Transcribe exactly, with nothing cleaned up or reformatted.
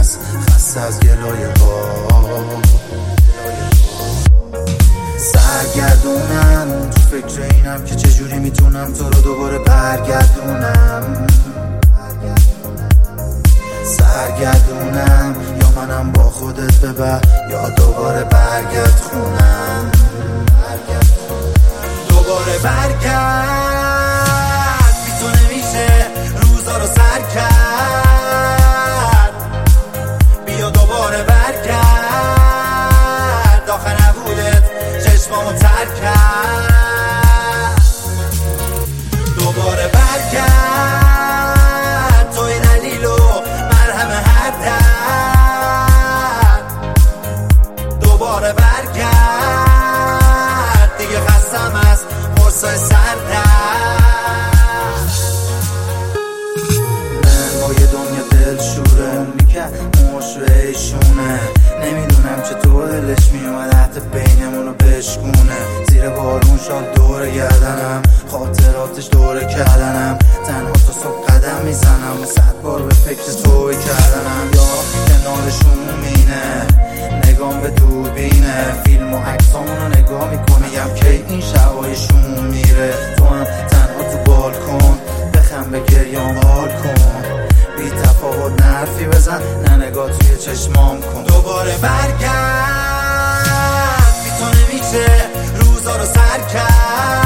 هست، خسته از گلایه ها. سرگردونم تو فکر اینم که چجوری میتونم تو رو دوباره برگردونم. سرگردونم یا منم با خودت ببر یا دوباره برگرد خونم. دوباره برگرد بی تو نمیشه روزا رو سر کرد. بیا دوباره برگرد آخه نبودت چشمامو تر کرد. دوباره برگرد توی دلیل و مرهم هر درد. دوباره برگرد دیگه خستم از قرصای سردرد. من با یه دنیا دل شوره اونی که مشوه ایشونه. نمیدونم چطور دلش میومد حتی بینمونو بشکونه. زیر بارون شال دوره گردنم، خاطراتش دوره کردنم. تنها تا صبح قدم میزنم و صد بار به فکر توی کردنم. یا کنارشون مینه نگام به دوربینه، فیلم و عکسامونو نگاه میکنه یم که این شبایشون میره. تو هم تنها تو بالکن بخم به گریام حال کن. بی تفاوت نرفی بزن نه نگاه توی چشمام کن. دوباره برگرد بی تو نمیشه روزا رو سر کرد.